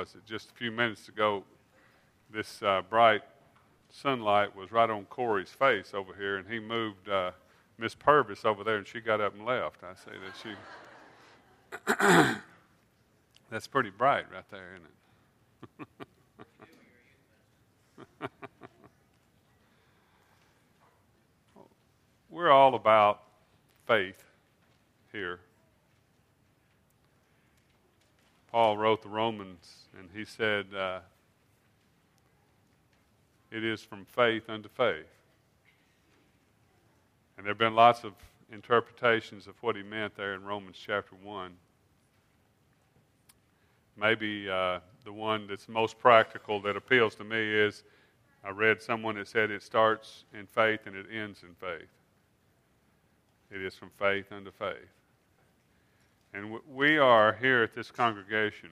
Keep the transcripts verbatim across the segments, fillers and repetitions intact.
was that just a few minutes ago, this uh, bright sunlight was right on Corey's face over here, and he moved uh, Miss Purvis over there, and she got up and left. I say that she, that's pretty bright right there, isn't it? We're all about faith here. Paul wrote the Romans, and he said, uh, it is from faith unto faith. And there have been lots of interpretations of what he meant there in Romans chapter one. Maybe uh, the one that's most practical that appeals to me is, I read someone that said it starts in faith and it ends in faith. It is from faith unto faith. And w- we are here at this congregation,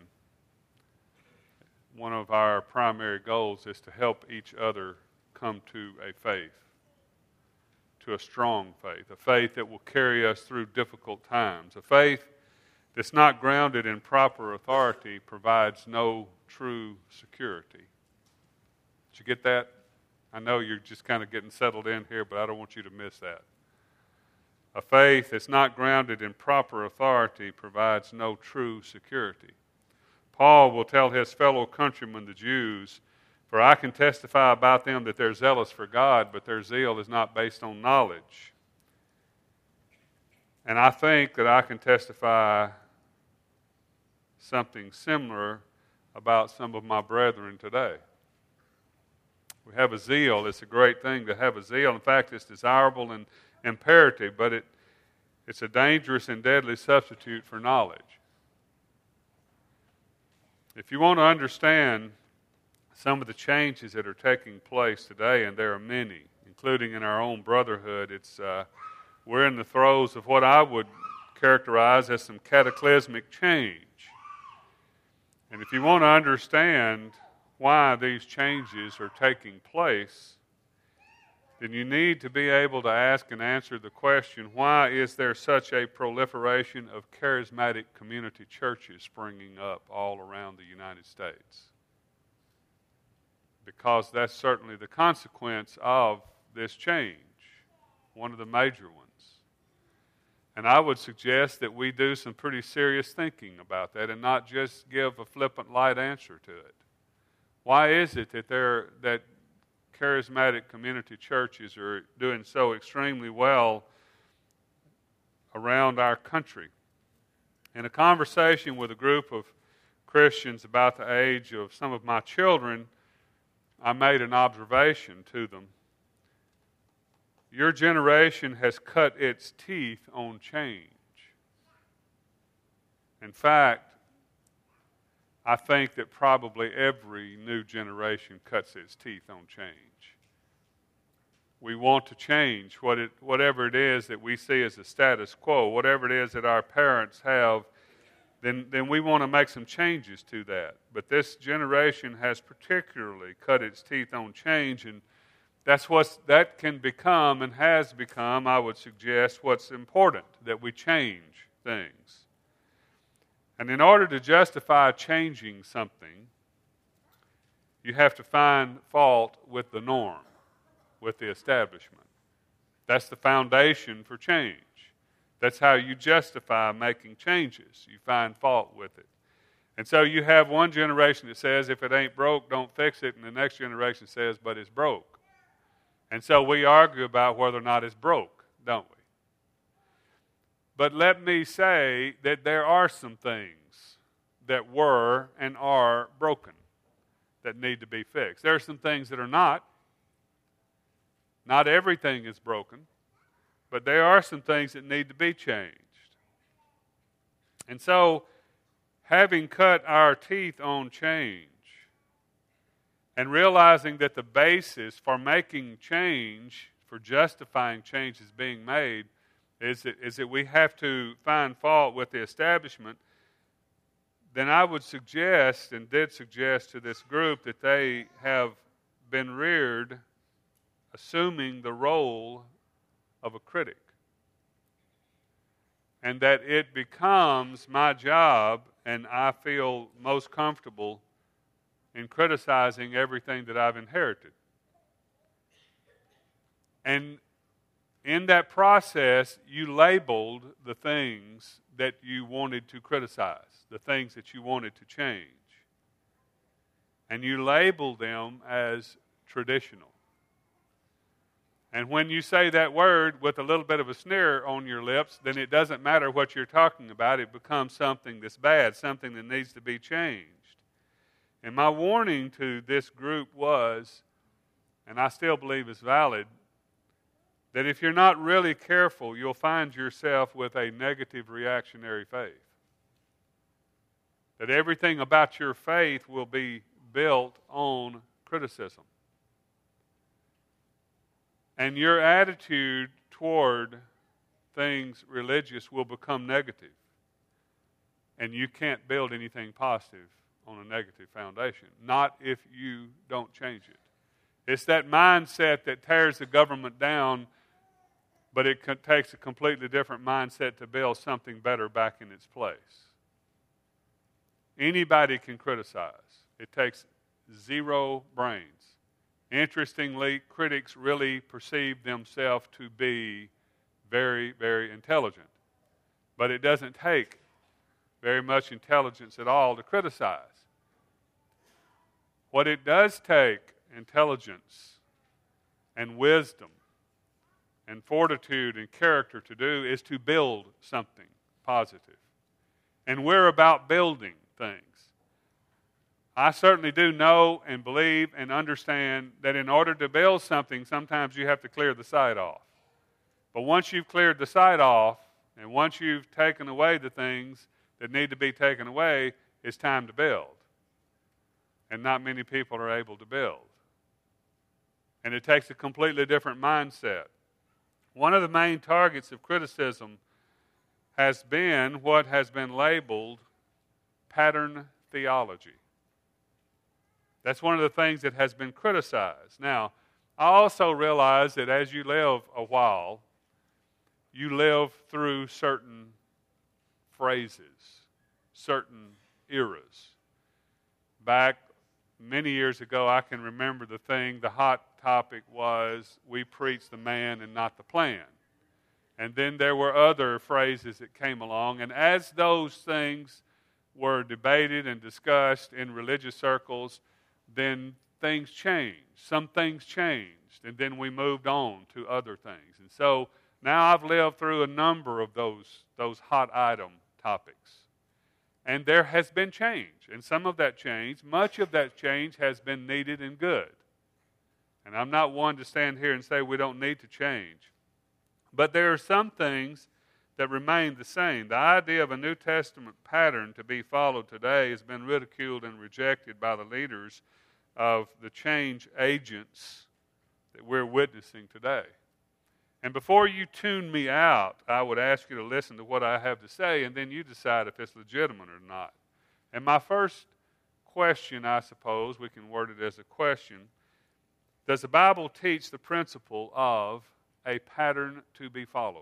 one of our primary goals is to help each other come to a faith, to a strong faith, a faith that will carry us through difficult times. A faith that's not grounded in proper authority provides no true security. Did you get that? I know you're just kind of getting settled in here, but I don't want you to miss that. A faith that's not grounded in proper authority provides no true security. Paul will tell his fellow countrymen, the Jews, for I can testify about them that they're zealous for God, but their zeal is not based on knowledge. And I think that I can testify something similar about some of my brethren today. We have a zeal. It's a great thing to have a zeal. In fact, it's desirable and imperative, but it, it's a dangerous and deadly substitute for knowledge. If you want to understand some of the changes that are taking place today, and there are many, including in our own brotherhood, it's uh, we're in the throes of what I would characterize as some cataclysmic change. And if you want to understand why these changes are taking place, then you need to be able to ask and answer the question, why is there such a proliferation of charismatic community churches springing up all around the United States? Because that's certainly the consequence of this change, one of the major ones. And I would suggest that we do some pretty serious thinking about that and not just give a flippant, light answer to it. Why is it that there that charismatic community churches are doing so extremely well around our country? In a conversation with a group of Christians about the age of some of my children, I made an observation to them. Your generation has cut its teeth on change. In fact, I think that probably every new generation cuts its teeth on change. We want to change what it, whatever it is that we see as a status quo, whatever it is that our parents have, then, then we want to make some changes to that. But this generation has particularly cut its teeth on change, and that's what's, that can become and has become, I would suggest, what's important, that we change things. And in order to justify changing something, you have to find fault with the norm, with the establishment. That's the foundation for change. That's how you justify making changes. You find fault with it. And so you have one generation that says, if it ain't broke, don't fix it, and the next generation says, but it's broke. And so we argue about whether or not it's broke, don't we? But let me say that there are some things that were and are broken that need to be fixed. There are some things that are not. Not everything is broken, but there are some things that need to be changed. And so, having cut our teeth on change and realizing that the basis for making change, for justifying changes being made, Is that, is that we have to find fault with the establishment, then I would suggest and did suggest to this group that they have been reared assuming the role of a critic. And that it becomes my job, and I feel most comfortable in criticizing everything that I've inherited. And in that process, you labeled the things that you wanted to criticize, the things that you wanted to change. And you labeled them as traditional. And when you say that word with a little bit of a sneer on your lips, then it doesn't matter what you're talking about. It becomes something that's bad, something that needs to be changed. And my warning to this group was, and I still believe it's valid, that if you're not really careful, you'll find yourself with a negative reactionary faith. That everything about your faith will be built on criticism. And your attitude toward things religious will become negative. And you can't build anything positive on a negative foundation. Not if you don't change it. It's that mindset that tears the government down, but it takes a completely different mindset to build something better back in its place. Anybody can criticize. It takes zero brains. Interestingly, critics really perceive themselves to be very, very intelligent. But it doesn't take very much intelligence at all to criticize. What it does take, intelligence and wisdom and fortitude and character to do, is to build something positive. And we're about building things. I certainly do know and believe and understand that in order to build something, sometimes you have to clear the site off. But once you've cleared the site off, and once you've taken away the things that need to be taken away, it's time to build. And not many people are able to build. And it takes a completely different mindset. One of the main targets of criticism has been what has been labeled pattern theology. That's one of the things that has been criticized. Now, I also realize that as you live a while, you live through certain phrases, certain eras. Back many years ago, I can remember the thing, the hot topic was, we preach the man and not the plan. And then there were other phrases that came along, and as those things were debated and discussed in religious circles, then things changed. Some things changed, and then we moved on to other things. And so now I've lived through a number of those, those hot item topics. And there has been change. And some of that change, much of that change has been needed and good. And I'm not one to stand here and say we don't need to change. But there are some things that remain the same. The idea of a New Testament pattern to be followed today has been ridiculed and rejected by the leaders of the change agents that we're witnessing today. And before you tune me out, I would ask you to listen to what I have to say, and then you decide if it's legitimate or not. And my first question, I suppose, we can word it as a question: does the Bible teach the principle of a pattern to be followed?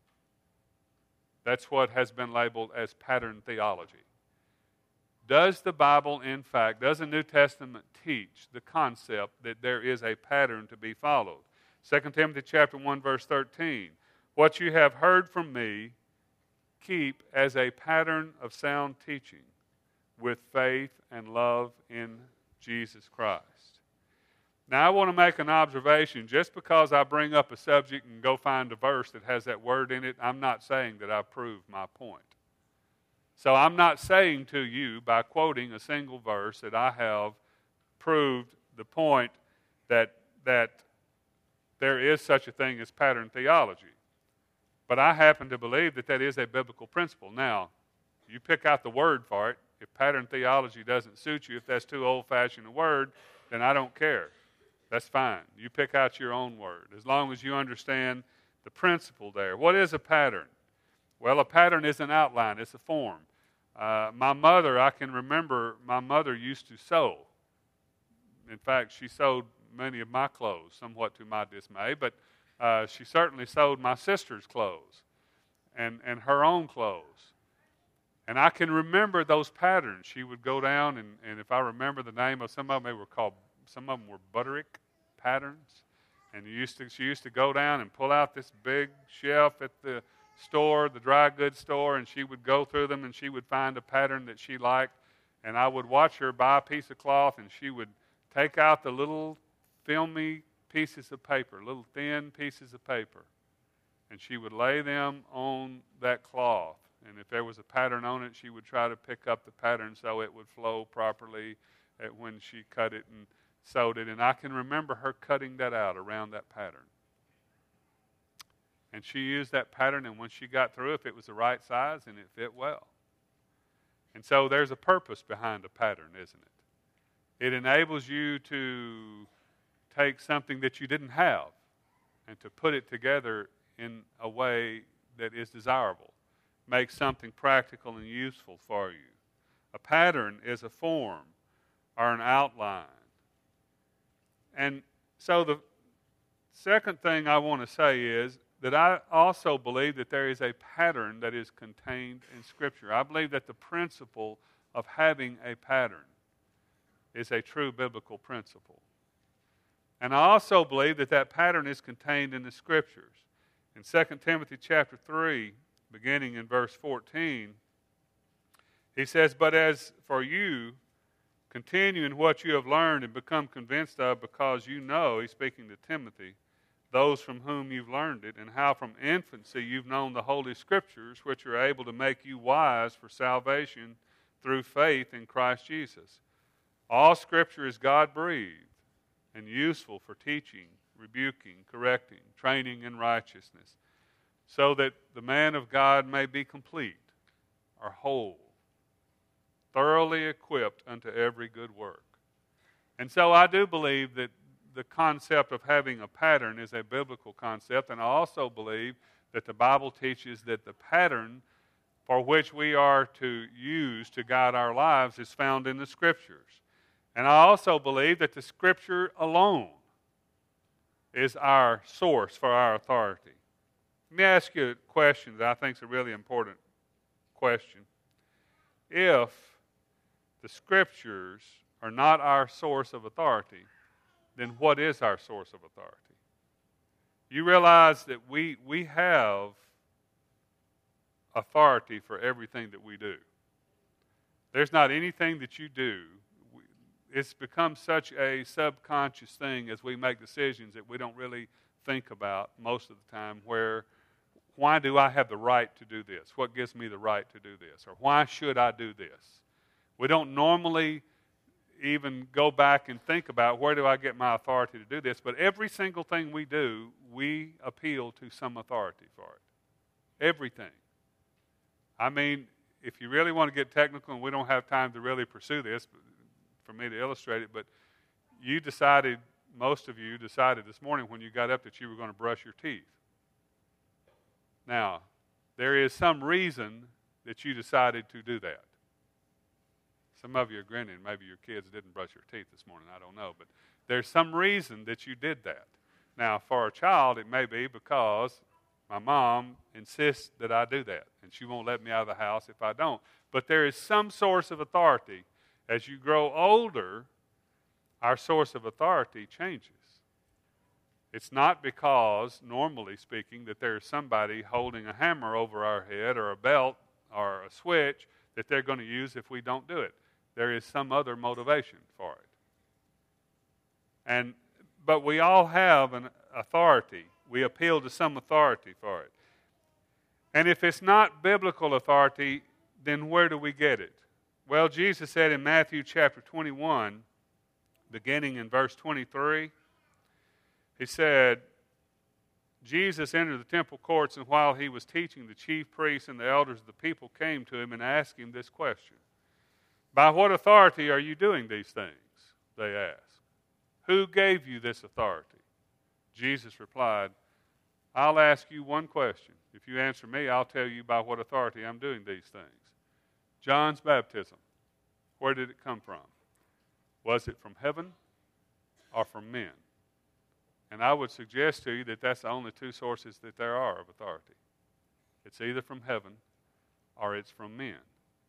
That's what has been labeled as pattern theology. Does the Bible, in fact, does the New Testament teach the concept that there is a pattern to be followed? Second Timothy chapter one, verse thirteen. What you have heard from me, keep as a pattern of sound teaching with faith and love in Jesus Christ. Now, I want to make an observation. Just because I bring up a subject and go find a verse that has that word in it, I'm not saying that I've proved my point. So I'm not saying to you, by quoting a single verse, that I have proved the point that that there is such a thing as pattern theology. But I happen to believe that that is a biblical principle. Now, you pick out the word for it. If pattern theology doesn't suit you, if that's too old-fashioned a word, then I don't care. That's fine. You pick out your own word, as long as you understand the principle there. What is a pattern? Well, a pattern is an outline. It's a form. Uh, my mother, I can remember my mother used to sew. In fact, she sewed many of my clothes, somewhat to my dismay, but uh, she certainly sewed my sister's clothes and, and her own clothes. And I can remember those patterns. She would go down, and, and if I remember the name of some of them, they were called, some of them were Butterick patterns. And you used to, she used to go down and pull out this big shelf at the store, the dry goods store, and she would go through them, and she would find a pattern that she liked. And I would watch her buy a piece of cloth, and she would take out the little filmy pieces of paper, little thin pieces of paper, and she would lay them on that cloth. And if there was a pattern on it, she would try to pick up the pattern so it would flow properly at when she cut it and sewed it. And I can remember her cutting that out around that pattern. And she used that pattern, and when she got through, if it was the right size, and it fit well. And so there's a purpose behind a pattern, isn't it? It enables you to take something that you didn't have and to put it together in a way that is desirable. Make something practical and useful for you. A pattern is a form or an outline. And so the second thing I want to say is that I also believe that there is a pattern that is contained in Scripture. I believe that the principle of having a pattern is a true biblical principle. And I also believe that that pattern is contained in the Scriptures. In Second Timothy chapter three, beginning in verse fourteen, he says, "But as for you, continue in what you have learned and become convinced of, because you know," he's speaking to Timothy, "those from whom you've learned it, and how from infancy you've known the Holy Scriptures, which are able to make you wise for salvation through faith in Christ Jesus. All Scripture is God-breathed and useful for teaching, rebuking, correcting, training in righteousness, so that the man of God may be complete, or whole, thoroughly equipped unto every good work." And so I do believe that the concept of having a pattern is a biblical concept, and I also believe that the Bible teaches that the pattern for which we are to use to guide our lives is found in the Scriptures. And I also believe that the Scripture alone is our source for our authority. Let me ask you a question that I think is a really important question. If the Scriptures are not our source of authority, then what is our source of authority? You realize that we, we have authority for everything that we do. There's not anything that you do. It's become such a subconscious thing as we make decisions that we don't really think about most of the time, where, why do I have the right to do this? What gives me the right to do this? Or why should I do this? We don't normally even go back and think about, where do I get my authority to do this? But every single thing we do, we appeal to some authority for it. Everything. I mean, if you really want to get technical, and we don't have time to really pursue this for me to illustrate it, but you decided, most of you decided this morning when you got up that you were going to brush your teeth. Now, there is some reason that you decided to do that. Some of you are grinning. Maybe your kids didn't brush your teeth this morning. I don't know. But there's some reason that you did that. Now, for a child, it may be because my mom insists that I do that, and she won't let me out of the house if I don't. But there is some source of authority. As you grow older, our source of authority changes. It's not because, normally speaking, that there's somebody holding a hammer over our head or a belt or a switch that they're going to use if we don't do it. There is some other motivation for it. And but we all have an authority. We appeal to some authority for it. And if it's not biblical authority, then where do we get it? Well, Jesus said in Matthew chapter twenty-one, beginning in verse twenty-three, he said, Jesus entered the temple courts, and while he was teaching, the chief priests and the elders of the people came to him and asked him this question. "By what authority are you doing these things?" they asked. "Who gave you this authority?" Jesus replied, "I'll ask you one question. If you answer me, I'll tell you by what authority I'm doing these things. John's baptism, where did it come from? Was it from heaven or from men?" And I would suggest to you that that's the only two sources that there are of authority. It's either from heaven or it's from men.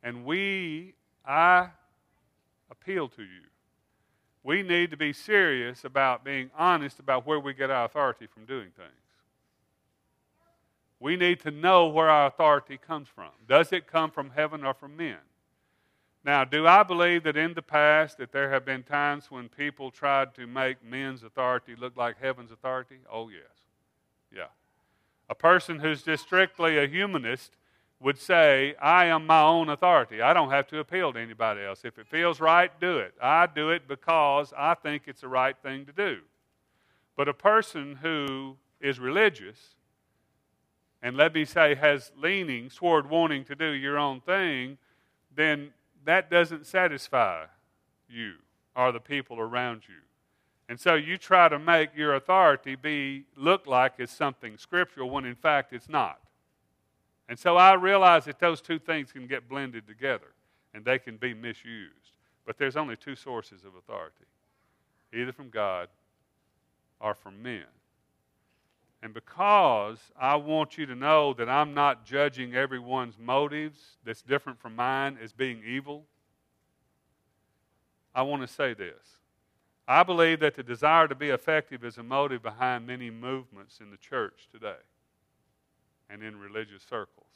And we, I appeal to you. We need to be serious about being honest about where we get our authority from doing things. We need to know where our authority comes from. Does it come from heaven or from men? Now, do I believe that in the past that there have been times when people tried to make men's authority look like heaven's authority? Oh, yes. Yeah. A person who's just strictly a humanist would say, I am my own authority. I don't have to appeal to anybody else. If it feels right, do it. I do it because I think it's the right thing to do. But a person who is religious, and let me say has leanings toward wanting to do your own thing, then that doesn't satisfy you or the people around you. And so you try to make your authority be look like it's something scriptural when in fact it's not. And so I realize that those two things can get blended together and they can be misused. But there's only two sources of authority, either from God or from men. And because I want you to know that I'm not judging everyone's motives that's different from mine as being evil, I want to say this. I believe that the desire to be effective is a motive behind many movements in the church today and in religious circles.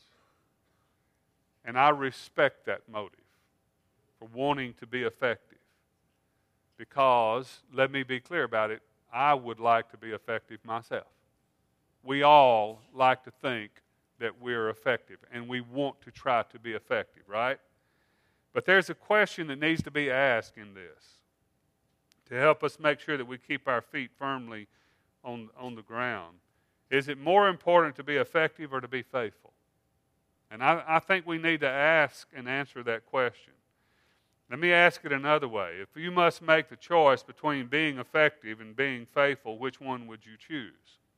And I respect that motive for wanting to be effective because, let me be clear about it, I would like to be effective myself. We all like to think that we're effective, and we want to try to be effective, right? But there's a question that needs to be asked in this to help us make sure that we keep our feet firmly on, on the ground. Is it more important to be effective or to be faithful? And I, I think we need to ask and answer that question. Let me ask it another way. If you must make the choice between being effective and being faithful, which one would you choose?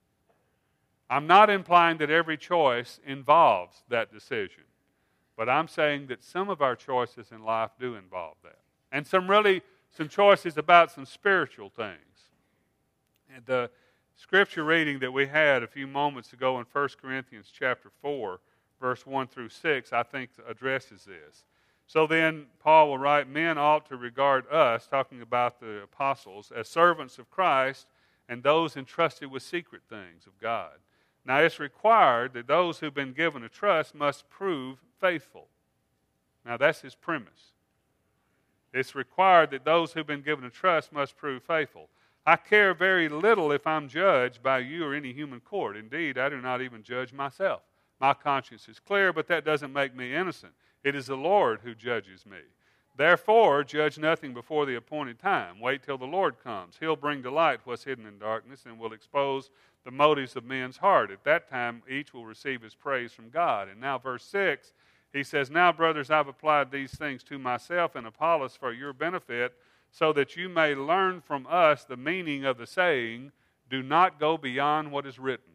I'm not implying that every choice involves that decision, but I'm saying that some of our choices in life do involve that. And some really, some choices about some spiritual things. And the scripture reading that we had a few moments ago in First Corinthians chapter four, verse one through six, I think addresses this. So then, Paul will write, men ought to regard us, talking about the apostles, as servants of Christ and those entrusted with secret things of God. Now, it's required that those who've been given a trust must prove faithful. Now, that's his premise. It's required that those who've been given a trust must prove faithful. I care very little if I'm judged by you or any human court. Indeed, I do not even judge myself. My conscience is clear, but that doesn't make me innocent. It is the Lord who judges me. Therefore, judge nothing before the appointed time. Wait till the Lord comes. He'll bring to light what's hidden in darkness and will expose the motives of men's heart. At that time, each will receive his praise from God. And now, verse six, he says, now, brothers, I've applied these things to myself and Apollos for your benefit, so that you may learn from us the meaning of the saying, do not go beyond what is written.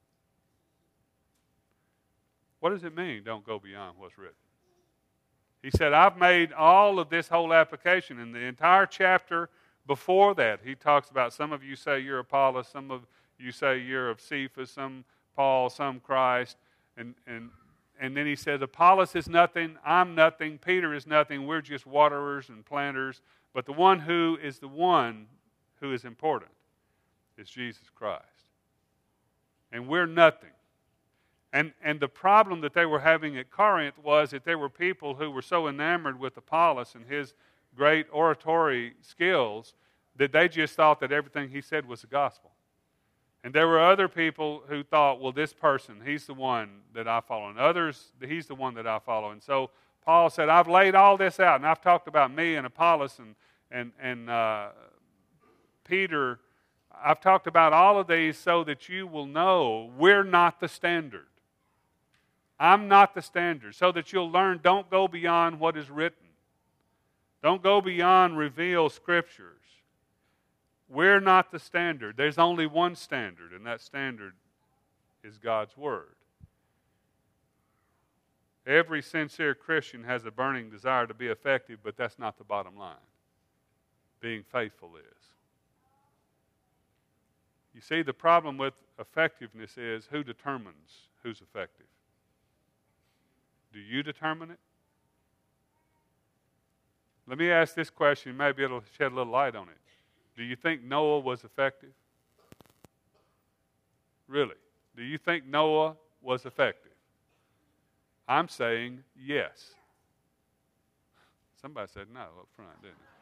What does it mean, don't go beyond what's written? He said, I've made all of this whole application. In the entire chapter before that, he talks about some of you say you're Apollos, some of you say you're of Cephas, some Paul, some Christ. And, and, and then he said, Apollos is nothing, I'm nothing, Peter is nothing, we're just waterers and planters. But the one who is the one who is important is Jesus Christ. And we're nothing. And, and the problem that they were having at Corinth was that there were people who were so enamored with Apollos and his great oratory skills that they just thought that everything he said was the gospel. And there were other people who thought, well, this person, he's the one that I follow. And others, he's the one that I follow. And so Paul said, I've laid all this out. And I've talked about me and Apollos and, and, and uh, Peter. I've talked about all of these so that you will know we're not the standard. I'm not the standard. So that you'll learn, don't go beyond what is written. Don't go beyond revealed scriptures. We're not the standard. There's only one standard, and that standard is God's Word. Every sincere Christian has a burning desire to be effective, but that's not the bottom line. Being faithful is. You see, the problem with effectiveness is who determines who's effective? Do you determine it? Let me ask this question. Maybe it'll shed a little light on it. Do you think Noah was effective? Really? Do you think Noah was effective? I'm saying yes. Somebody said no up front, didn't they?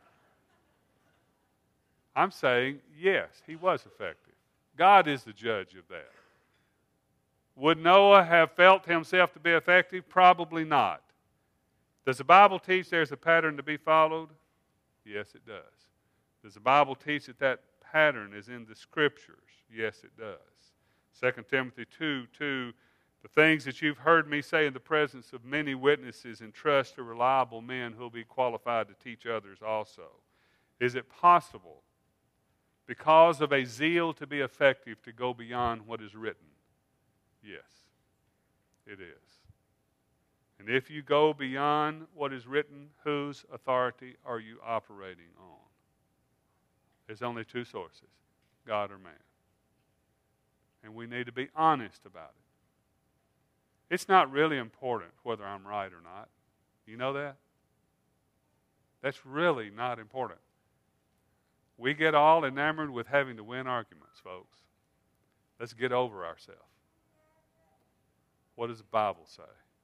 I'm saying yes, he was effective. God is the judge of that. Would Noah have felt himself to be effective? Probably not. Does the Bible teach there's a pattern to be followed? Yes, it does. Does the Bible teach that that pattern is in the Scriptures? Yes, it does. Second Timothy two two, the things that you've heard me say in the presence of many witnesses, entrust to reliable men who will be qualified to teach others also. Is it possible, because of a zeal to be effective, to go beyond what is written? Yes, it is. And if you go beyond what is written, whose authority are you operating on? There's only two sources, God or man. And we need to be honest about it. It's not really important whether I'm right or not. You know that? That's really not important. We get all enamored with having to win arguments, folks. Let's get over ourselves. What does the Bible say?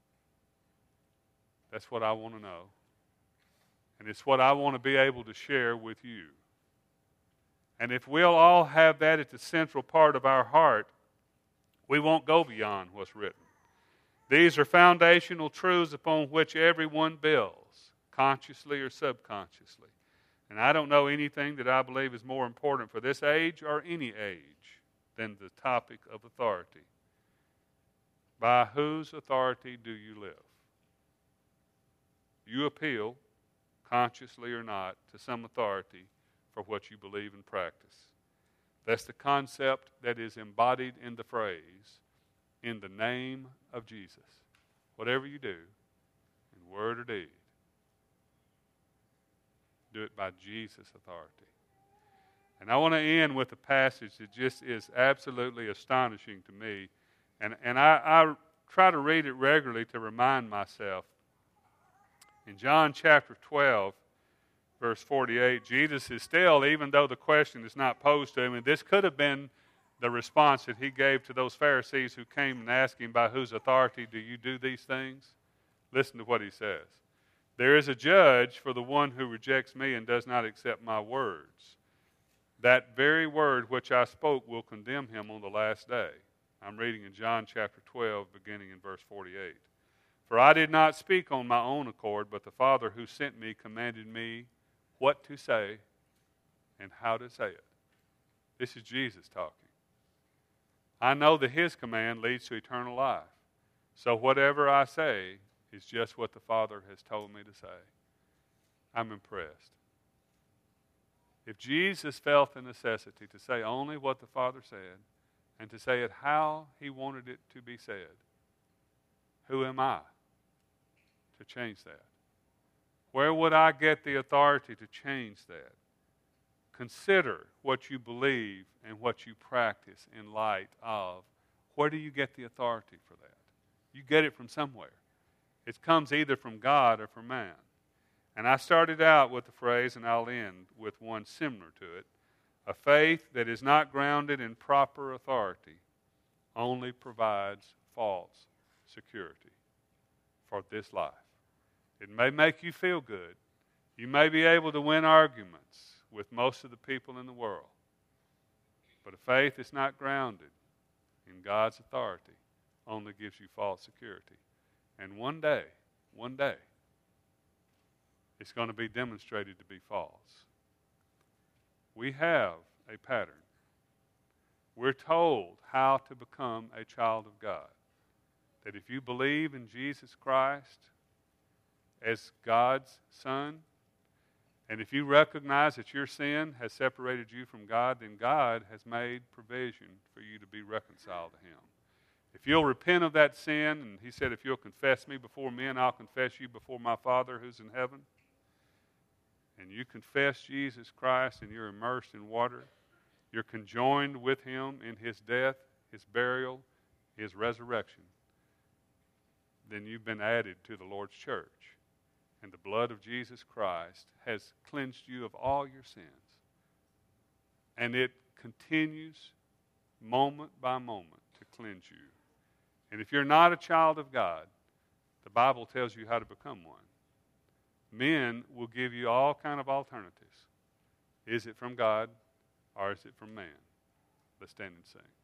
That's what I want to know. And it's what I want to be able to share with you. And if we'll all have that at the central part of our heart, we won't go beyond what's written. These are foundational truths upon which everyone builds, consciously or subconsciously. And I don't know anything that I believe is more important for this age or any age than the topic of authority. By whose authority do you live? You appeal, consciously or not, to some authority for what you believe and practice. That's the concept that is embodied in the phrase, in the name of Jesus. Whatever you do, in word or deed, do it by Jesus' authority. And I want to end with a passage that just is absolutely astonishing to me. And, and I, I try to read it regularly to remind myself. In John chapter twelve, verse forty-eight, Jesus is still, even though the question is not posed to him, and this could have been the response that he gave to those Pharisees who came and asked him, by whose authority do you do these things? Listen to what he says. There is a judge for the one who rejects me and does not accept my words. That very word which I spoke will condemn him on the last day. I'm reading in John chapter twelve, beginning in verse forty-eight. For I did not speak on my own accord, but the Father who sent me commanded me what to say and how to say it. This is Jesus talking. I know that his command leads to eternal life. So whatever I say is just what the Father has told me to say. I'm impressed. If Jesus felt the necessity to say only what the Father said and to say it how he wanted it to be said, who am I to change that? Where would I get the authority to change that? Consider what you believe and what you practice in light of where do you get the authority for that? You get it from somewhere. It comes either from God or from man. And I started out with the phrase, and I'll end with one similar to it, a faith that is not grounded in proper authority only provides false security for this life. It may make you feel good. You may be able to win arguments with most of the people in the world. But a faith that's not grounded in God's authority only gives you false security. And one day, one day, it's going to be demonstrated to be false. We have a pattern. We're told how to become a child of God. That if you believe in Jesus Christ as God's Son, and if you recognize that your sin has separated you from God, then God has made provision for you to be reconciled to him. If you'll repent of that sin, and he said, if you'll confess me before men, I'll confess you before my Father who's in heaven. And you confess Jesus Christ and you're immersed in water, you're conjoined with him in his death, his burial, his resurrection, then you've been added to the Lord's church. And the blood of Jesus Christ has cleansed you of all your sins. And it continues moment by moment to cleanse you. And if you're not a child of God, the Bible tells you how to become one. Men will give you all kind of alternatives. Is it from God or is it from man? Let's stand and sing.